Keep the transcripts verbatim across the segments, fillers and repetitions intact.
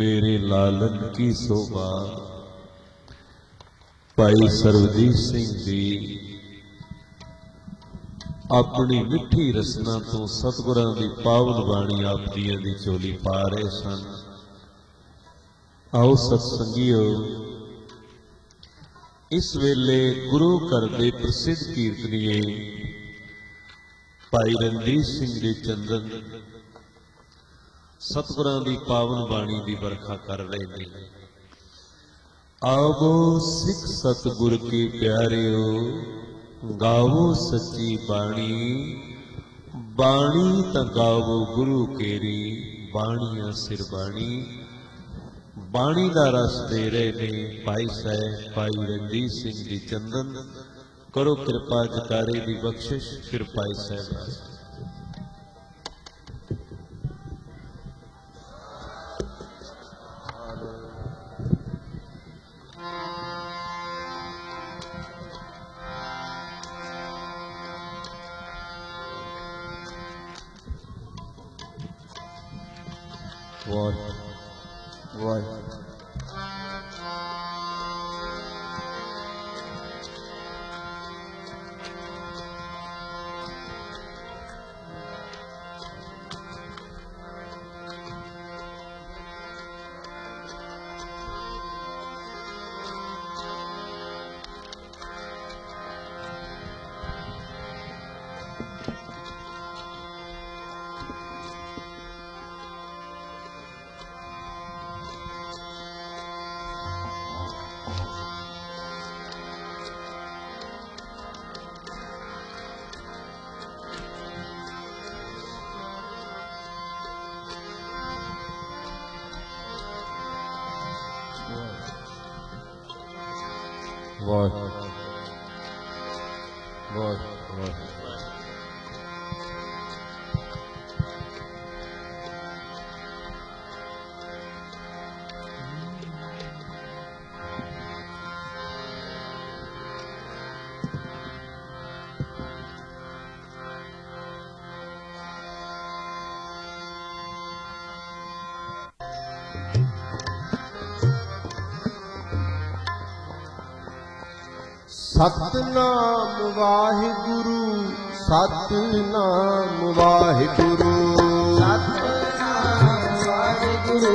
मेरे लालन की शोभा। भाई सरबजीत सिंह जी अपनी मिठी रसना तो सतगुरां दी पावन बाणी आप जियां दी झोली पा रहे सन। आओ सत्संगियो, इस वेले गुरु घर दे प्रसिद्ध कीर्तनीए भाई रणजीत सिंह जी चंदन सतगुरां दी पावन बाणी दी बरखा कर रहे हैं। आवो सिख सतगुर के प्यारिओ, गावो सच्ची बाणी। बाणी त गावो गुरु केरी, बाणियां सिर बाणी। बाणी का रस दे रहे ने भाई साहब भाई रणजीत सिंह जी चंदन। करो कृपा जकारे दी बख्शिश फिर भाई साहब। वाह वाह वाह वाह वाह। सतनाम वाहिगुरु सतनाम वाहिगुरु सतनाम वाहिगुरु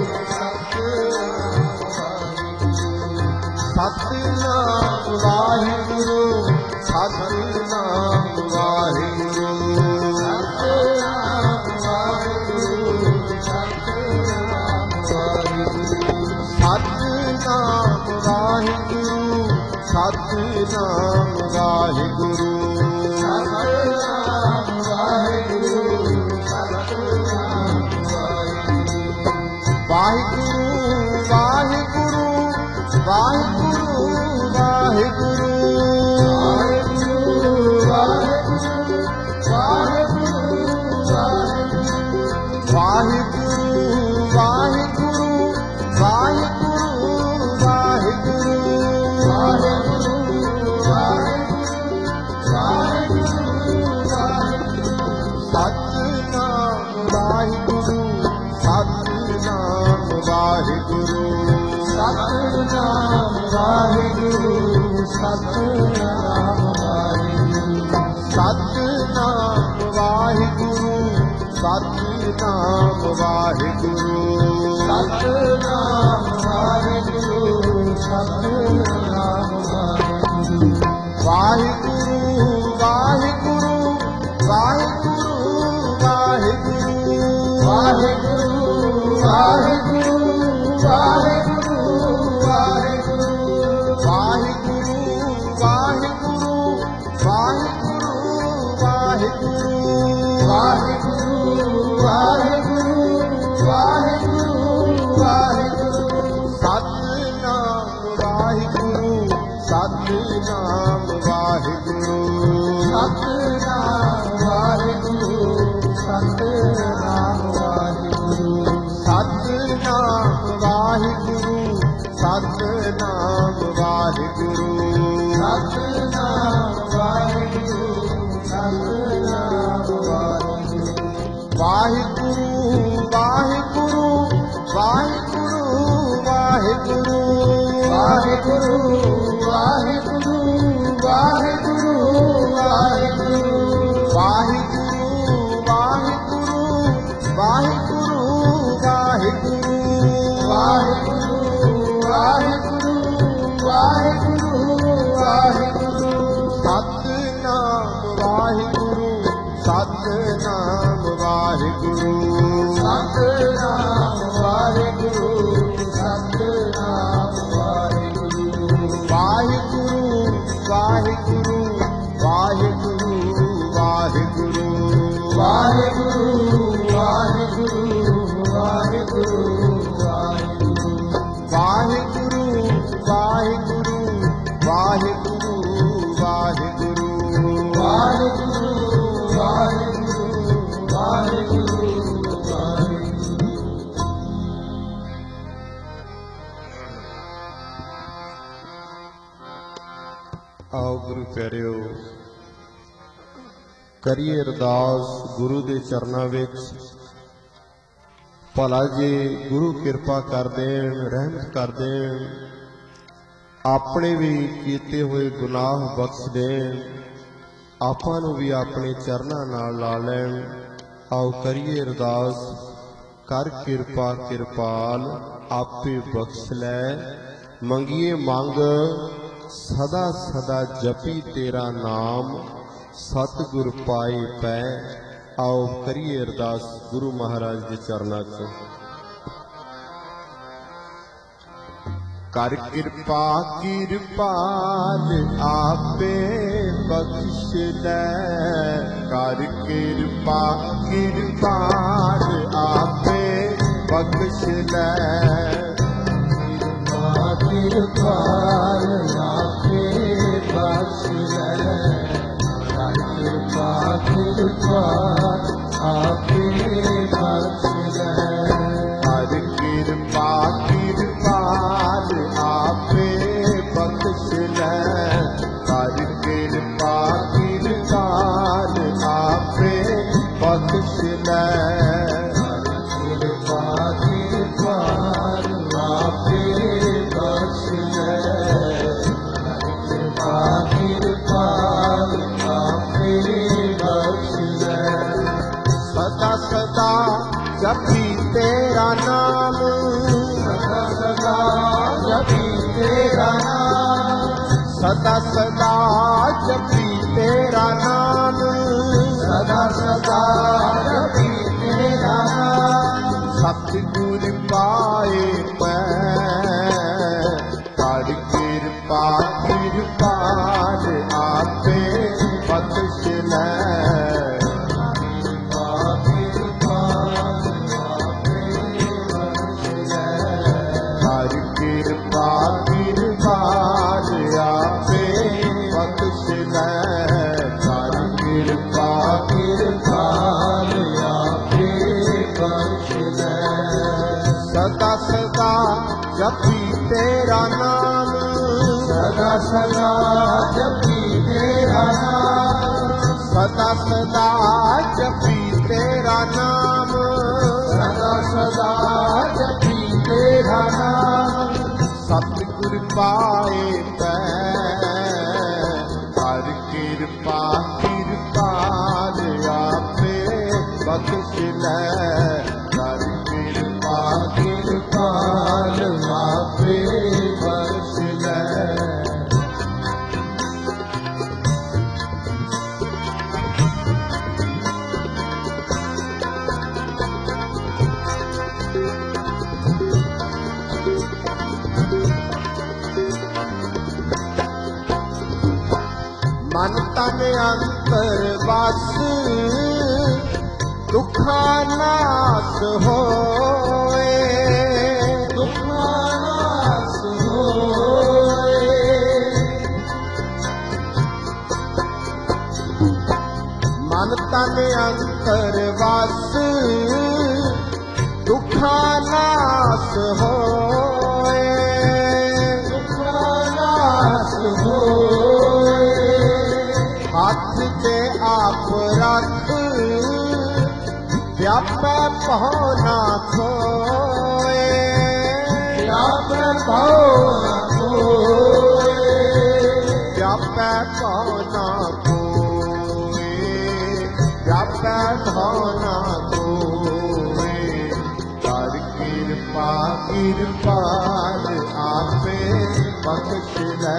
सतनाम वाहिगुरु सतनाम वाहिगुरु सतनाम वाहिगुरु सतनाम वाहिगुरु सतनाम वाहिगुरु सतनाम वाहिगुरु सतनाम वाहिगुरु सतनाम वाहिगुरु वाहिगुरु वाहिगुरु वाहिगुरु वाहिगुरु वाहिगुरु वाहिगुरु वाहिगुरु वाहिगुरु सतनाम वाहिगुरु सतनाम वाहिगुरु सतनाम वाहिगुरु सतनाम वाहिगुरु सतनाम वाहिगुरु सतनाम वाहिगुरु वाहिगुरु वाहिगुरु वाहिगुरु वाहिगुरु वाहिगुरु वाहिगुरु सतनाम वाहिगुरु सतनाम वाहिगुरु सतनाम वाहिगुरु वाहिगुरु वाहिगुरु वाहिगुरु ਵਾਹਿਗੁਰੂ ਵਾਹਿਗੁਰੂ ਵਾਹਿਗੁਰੂ ਵਾਹਿਗੁਰੂ ਵਾਹਿਗੁਰੂ ਵਾਹਿਗੁਰੂ ਵਾਹਿਗੁਰੂ ਵਾਹਿਗੁਰੂ ਵਾਹਿਗੁਰੂ ਵਾਹਿਗੁਰੂ ਵਾਹਿਗੁਰੂ ਵਾਹਿਗੁਰੂ ਵਾਹਿਗੁਰੂ ਸਤਿਨਾਮ ਵਾਹਿਗੁਰੂ ਸਤਿਨਾਮ ਵਾਹਿਗੁਰੂ ਸਤਿਨਾਮ ਵਾਹਿਗੁਰੂ ਸਤਿਨਾਮ ਵਾਹਿਗੁਰੂ ਵਾਹਿਗੁਰੂ ਵਾਹਿਗੁਰੂ ਵਾਹਿਗੁਰੂ ਵਾਹਿਗੁਰੂ ਵਾਹਿਗੁਰੂ ਵਾਹਿਗੁਰੂ ਵਾਹਿਗੁਰੂ ਵਾਹਿਗੁਰੂ ਵਾਹਿਗੁਰੂ ਵਾਹਿਗੁਰੂ ਵਾਹਿਗੁਰੂ ਵਾਹਿਗੁਰੂ ਵਾਹਿਗੁਰੂ ਵਾਹਿਗੁਰੂ ਆਓ ਗੁਰੂ ਪਿਆਰਿਓ, ਕਰੀਏ ਅਰਦਾਸ ਗੁਰੂ ਦੇ ਚਰਨਾਂ ਵਿੱਚ। ਭਲਾ ਜੀ ਗੁਰੂ ਕਿਰਪਾ ਕਰ ਦੇਣ, ਰਹਿਮਤ ਕਰ ਦੇਣ, ਆਪਣੇ ਵੀ ਕੀਤੇ ਹੋਏ ਗੁਨਾਹ ਬਖਸ਼ ਦੇਣ, ਆਪਾਂ ਨੂੰ ਵੀ ਆਪਣੇ ਚਰਨਾਂ ਨਾਲ ਲਾ ਲੈਣ। ਆਓ ਕਰੀਏ ਅਰਦਾਸ, ਕਰ ਕਿਰਪਾ ਕਿਰਪਾਲ ਆਪੇ ਬਖਸ਼ ਲੈ। ਮੰਗੀਏ ਮੰਗ ਸਦਾ ਸਦਾ ਜਪੀ ਤੇਰਾ ਨਾਮ, ਸਤਿਗੁਰ ਪਾਏ ਪੈ। ਆਓ ਕਰੀਏ ਅਰਦਾਸ ਗੁਰੂ ਮਹਾਰਾਜ ਦੇ ਚਰਨਾਂ 'ਚ। ਕਰ ਕਿਰਪਾ ਕਿਰਪਾਲ ਆਪੇ ਬਖਸ਼ ਲੈ। ਕਰ ਕਿਰਪਾ ਕਿਰਪਾਲ ਆਪੇ ਬਖਸ਼ ਲੈ। ਕਿਰਪਾਲ ਆਪੇ ਬਖਸ਼ ਲੈ। ਕਿਰਪਾ ਕਿਰਪਾਲ ਆਪੇ ਬਖਸ਼ ਲੈ। ਹਰ ਕਿਰਪਾ ਕਿਰਪਾਲ ਆਪੇ ਬਖਸ਼ ਲੈ। ਹਰ ਕਿਰਪਾ ਕਿਰਪਾਲ ਆਪੇ ਬਖਸ਼ ਲੈ। ਕਿਰਪਾ ਕਿਰਪਾਲ ਆਪੇ ਬਖਸ਼ ਲੈ। ਕਿਰਪਾ ਕਿਰਪਾਲ ਆਪੇ ਬਖਸ਼ ਲੈ। ਸਦਾ ਸਦਾ ਜਪੀ ਤੇਰਾ ਨਾਮ, ਸਦਾ ਸਦਾ ਜਪੀ ਤੇਰਾ ਨਾਮ, ਸਦਾ ਸਦਾ ਜਪੀ ਤੇਰਾ ਨਾਮ, ਸਦਾ ਸਦਾ ਜਪੀ ਤੇਰਾ ਨਾਮ। ਸਤਿਗੁਰ ਪਾਏ ਪੈ। ਕਰ ਕਿਰਪਾ ਕਿਰਪਾਲ ਆਪੇ ਬਖਸ਼ ਲੈ। ਕਿਰਪਾ ਕਿਰਪਾਲ ਆਪੇ ਬਖਸ਼ ਲੈ। ਕਰ ਕਿਰਪਾ ਕਿਰਪਾਲ ਆਪੇ ਬਖਸ਼ ਲੈ। ਕਰ ਕਿਰਪਾ ਕਿਰਪਾਲ ਆਪੇ ਬਖਸ਼ ਲੈ। ਸਦਾ ਸਦਾ ਜਪੀ ਤੇਰਾ ਨਾਮ, ਸਦਾ ਸਦਾ ਜਪੀ ਤੇਰਾ ਨਾਮ, ਸਦਾ ਸਦਾ ਜਪੀ ਤੇਰਾ ਨਾਮ, ਸਦਾ ਸਦਾ ਜਪੀ ਤੇਰਾ ਨਾਮ। ਸਤਿਗੁਰ ਪਾਏ ਪੈ। ਕਰ ਕਿਰਪਾ ਕਿਰਪਾਲ ਆਪੇ ਬਖਸ਼ ਲੈ। ਕਰ ਕਿਰਪਾ ਕਿਰਪਾਲ ਆਪੇ ਬਖਸ਼ ਲੈ। ਮਨ ਤਨ ਅੰਤਰ ਵਸ ਦੁਖਾਂ ਨਾਸ ਹੋਏ। ਦੁਖਾਂ ਨਾਸ ਹੋਏ। ਮਨ ਤਨ ਅੰਤਰ ਵਸ ਦੁਖਾਂ ਨਾਸ ਹੋਏ। ਦੁਖਾਂ ਨਾਸ ਹੋਏ। ਹੱਥ ਤੇ ਆਪ ਰੱਖ ਵਿਆਪੈ ਭਉ ਨਾ ਖੋਏ। ਵਿਆਪੈ व्यापै भव न कोय व्यापै भव न कोय व्यापै भव न कोय कर कृपा कृपाल आपे बख्श लै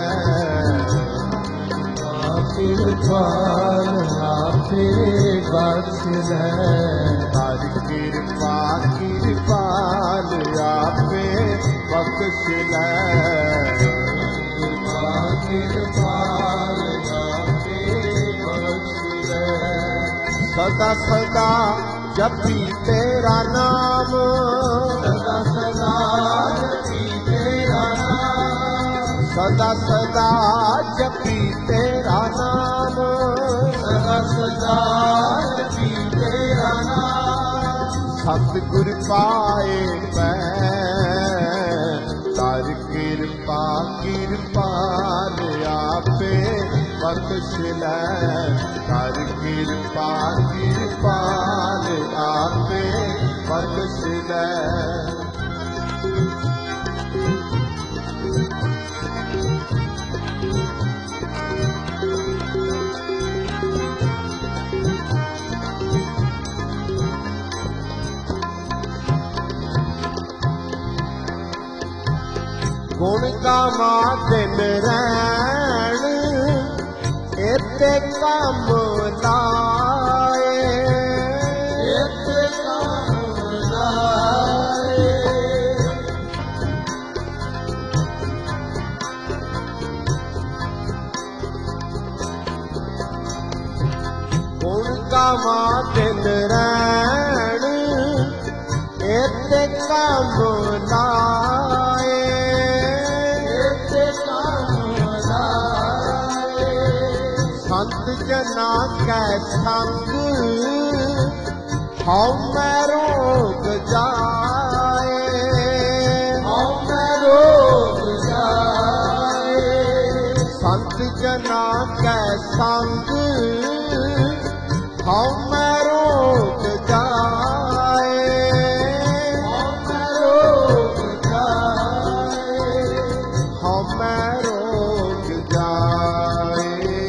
कृपाल आपे बख्श लै कर कृपा कृपाल आपे बख्श लै कृपा कृपाल आपे बख्श लै सदा सदा जपी तेरा नाम सदा सदा जपी तेरा नाम सदा सदा जपी तेरा नाम सदा सदा जपी तेरा नाम सतगुर पाए पै कर कृपा कृपाल आपे बख्श लै कर कृपा कृपाल आपे बख्श लै गुण गावा दिन रैन इते कम लाए इते कम लाए गुण गावा दिन रैन इते कम लाए संत जना कै संग हौं मैं रोग जाए हौं मैं रोग जाए संत जना कै संग हौं मैं रोग जाए हौं मैं रोग जाए हौं मैं रोग जाए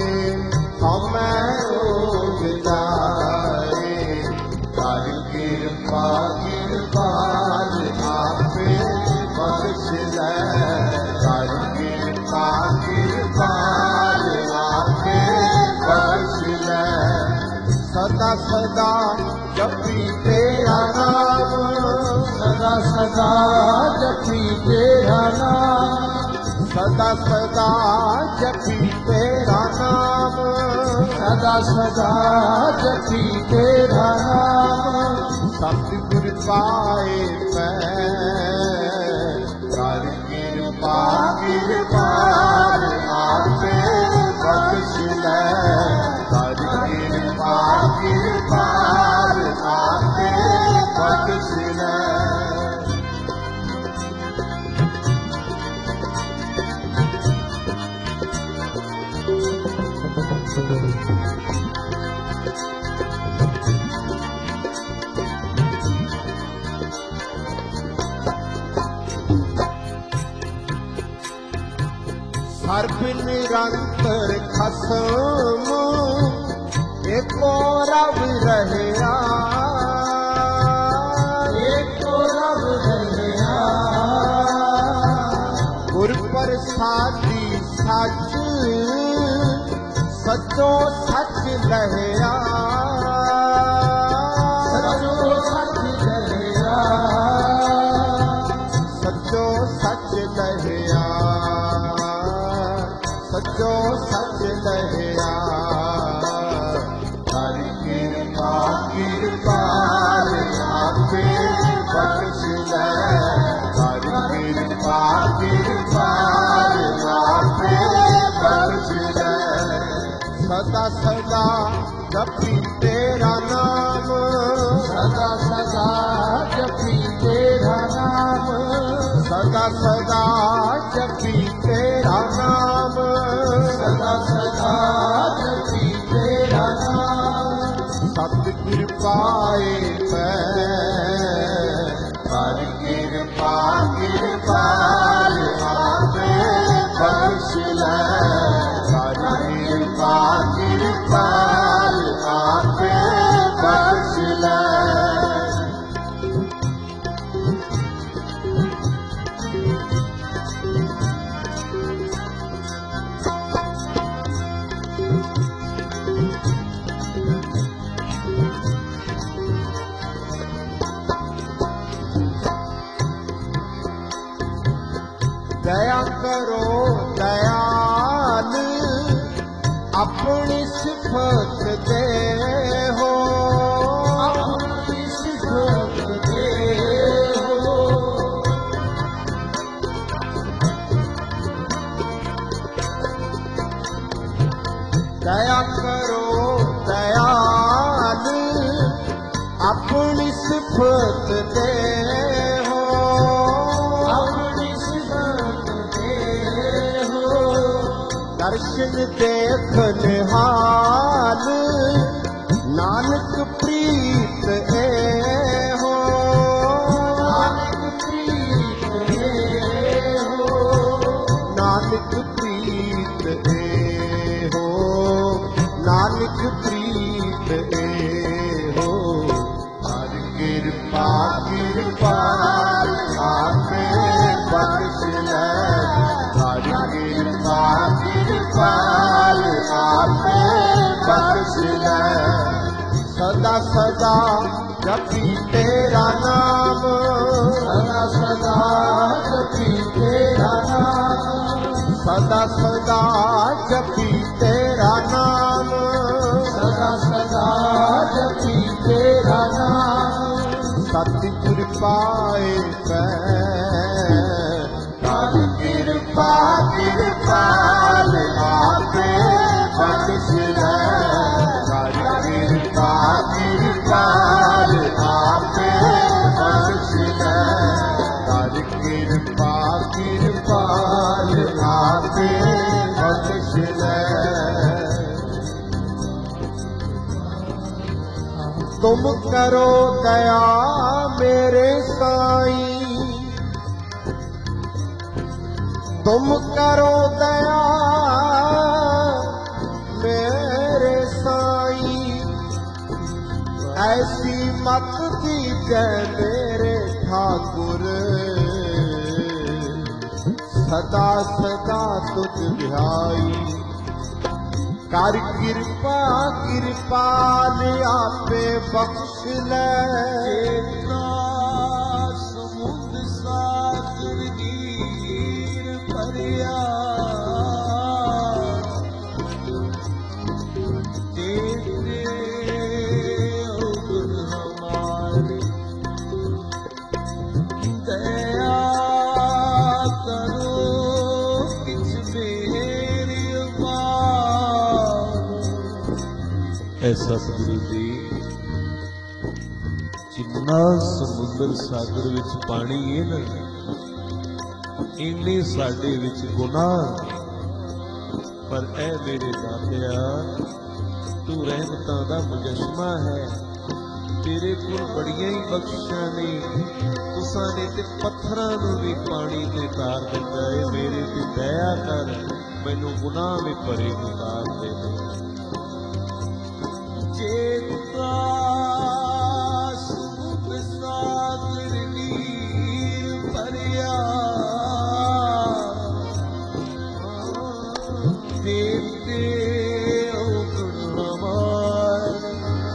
हमें रोग जाए कर कृपा कृपाल आपे बख्श लै कर कृपा कृपाल आपे बख्श लै सदा सदा जपी तेरा नाम सदा सदा जपी तेरा नाम सदा सदा जपी तेरा नाम सदा सदा जपी तेरा नाम सतगुर पाए पै कर कृपा कृपाल आपे बख्श लै कर कृपा कृपाल आपे बख्श लै सर्व निरंतर खसम एको रब रहया एको रब रहया गुर प्रसादी सच सचो सच लहया सचो सच लहया सचो सच लहया सचो सच लहया कर कृपा कृपाल आपे बख्श लै कर कृपा कृपाल आपे बख्श लै सदा सदा जपी तेरा नाम सदा सदा जपी तेरा नाम सदा सदा जपी तेरा नाम सदा सदा जपी तेरा नाम सतगुर पाए पै कर कृपा कृपा दया करो दयाल अपनी सिफत दे हो, अपनी सिफत दे हो। दया करो दयाल अपनी सिफत दे हो, अपनी सिफत दे हो। दर्शन देखन हाल नानक प्रीत ए हो, नानक प्रीत ए हो, नानक प्रीत ए हो, नानक प्रीत ए हो। हर कृपा कृपाल आपे बख्श ले, हर कृपा कृपाल आपे बख्श ले। सदा सदा जपी तेरा नाम, सदा सदा जपी तेरा नाम, सदा सदा जपी तेरा नाम, सदा सदा जपी तेरा नाम। सतगुर पाए पै हर कृपा कृपाल आपे बख्श ले, हर कृपा कृपाल आपे बख्श ले, हर कृपा कृपाल आपे बख्श ले। तुम करो दया मेरे साईं, तुम करो दया मेरे साईं। ऐसी मत दीजै मेरे ठाकुर, सदा सदा तुझ ध्याई। कर कृपा कृपाल आपे बख्श ले, चेतना समुद्र सागर नीर भरिया। तेरे हुक्म हमारे दया करो किछ मेरी ऐ सतगुरु जी जिन्ना समुद्र सागर विच पानी है ना, इन्ने साडे विच गुनाह। पर ऐ मेरे दातिया तू रहमतां दा मुजस्मा है, तेरे कोल बड़ियां ही बख्शिशां ने। तुसां ने ते पत्थरां नूं भी पानी ते तार दित्ता है। मेरे ते दया कर, मैनूं गुनाह में भरे नूं तार दे दे। चेता समुद्र सागर नीर भरिया, देते हुक्म हमारे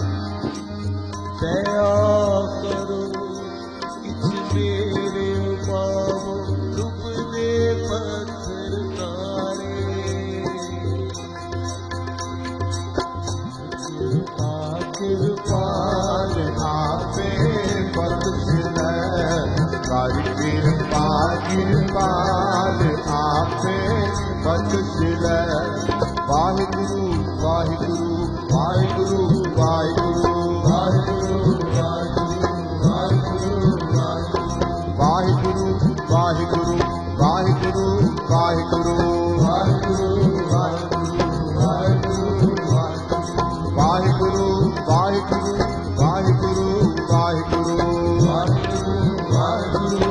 दया करो किछ मेरे पावो, डूबने पत्थर तारे। कृपाल आपे बख्श ले, कर कृपा कृपाल आपे बख्श ले। वाहिगुरु वाहिगुरु वाहिगुरु वाहिगुरु वाहिगुरु वाहिगुरु वाहिगुरु वाहिगुरु वाहिगुरु वाहिगुरु वाहिगुरु वाहिगुरु वाहिगुरु वाहिगुरु वाहिगुरु वाहिगुरु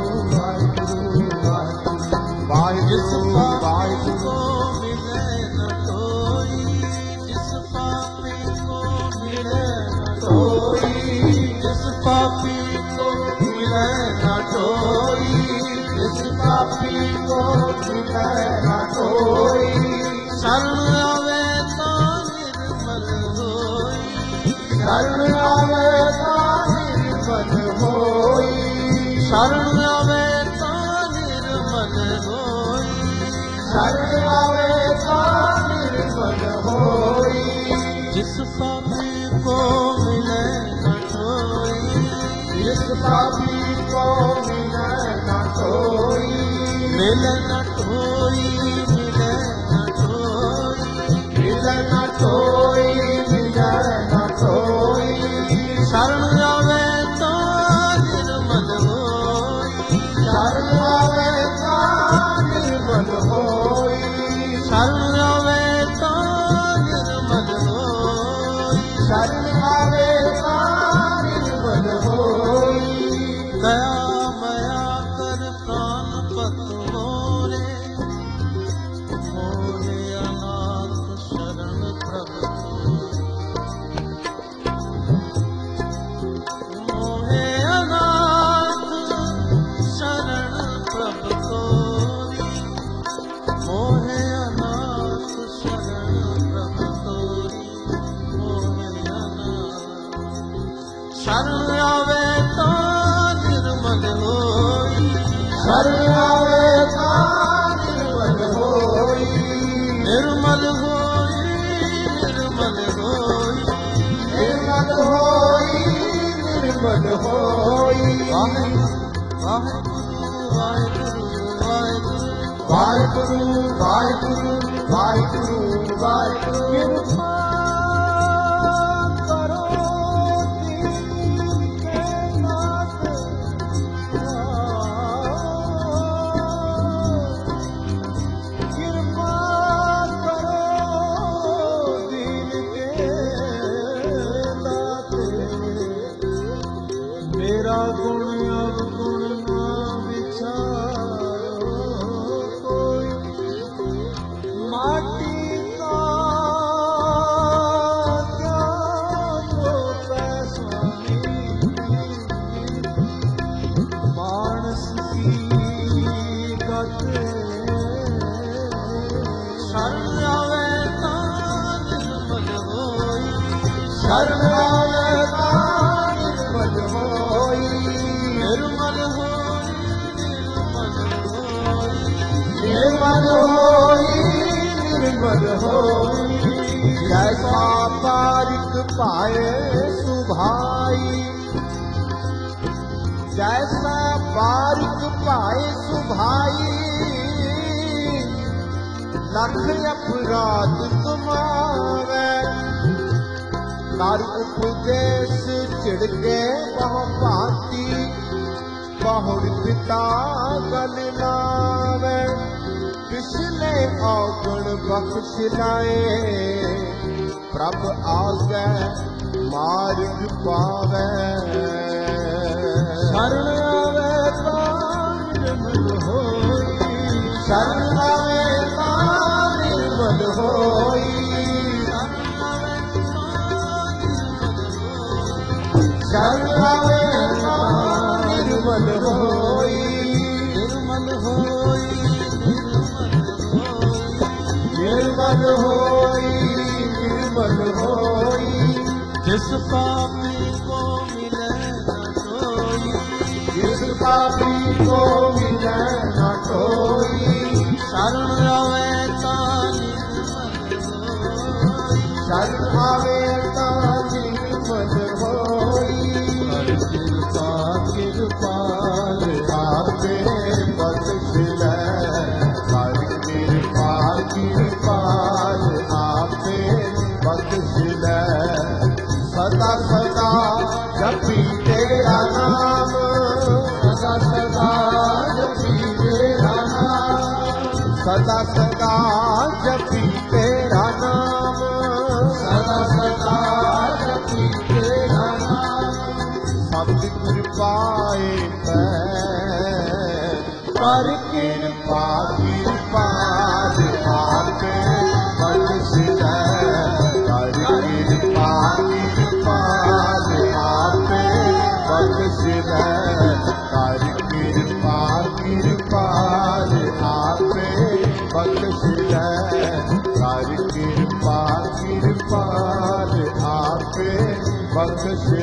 वाहिगुरु वाहिगुरु। मिले न कोई जिस पापी को मिले न कोई, जिस पापी को मिले न कोई, जिस पापी को मिले न कोई। शरण आवे तो निर्मल होई, शरण आवे तो निर्मल होई, शरण आवे तो निर्मल होई। शरण आवे ता निर्मल होई। जिस पापी को मिले न कोई, जिस पापी को मिले न कोई, मिले न कोई, मिले न कोई, मिले न कोई, मिले न कोई। शरण आवे तो निर्मल होई, शरण आवे ता निर्मल होई। शरण आवे तो निर्मल होई, शरण आवे ता निर्मल होई। दया मया कर प्राण पत मोरे, मोहे अनाथ शरण प्रभु मोहे अनाथ शरण प्रभु तोरी, मोहे अनाथ शरण प्रभु तोरी, मोहे अनाथ शरण आवे तो निर्मल होई, शरण आवे ता निर्मल होई। निर्मल होई, निर्मल होई, निर्मल होई, निर्मल होई। वाहेगुरु वाहेगुरु वाहेगुरु वाहिगुरु वाहिगुरु वाहिगुरु वाहिगुरु। कृपा करो दीन के नाथ, कृपा करो दीन के नाथ। मेरा गुण अवगुण ना विचारो कोई, माटी का क्या तो पैसानी, मानस की गत शरण आवे ता निर्मल होई, शरण आवे ता निर्मल होई। निर्मल होई, निर्मल होई, निर्मल होई, निर्मल होई। जैसा बारिक पाए सुभाई, जैसा बारिक पाए सुभाई। लख अपराध तुम्हारे, कर उपदेश चिड़के बहु भांति। बहुर पिता गल नावे, पिछले औगण बख्श लाए। प्रभ आगे मार्ग पावे, शरण आवे ता निर्मल होई, शरण आवे ता निर्मल होई। शरण आवे ता निर्मल होई, शरण आवे ता निर्मल होई। निर्मल होई, निर्मल निर्मल होई, होई, निर्मल होई। जिस पापी को मिले न कोई, जिस पापी को मिले न कोई। शरण आवे ता निर्मल होई, शरण आवे ता निर्मल होई। हर कृपा कृपाल आपे बख्श ले, हर कृपा कृपाल आपे बख्श ले। सदा सदा जपी तेरा नाम, सदा सदा जपी तेरा नाम। सदा सदा जपी तेरा नाम, सदा सदा जपी तेरा नाम। सब कृपाए पर कृपा कृपाल आपे बख्श ले। कर कृपा कृपाल आपे बख्श ले। कर कृपा कृपाल आपे बख्श ले। कर कृपा कृपाल आपे बख्श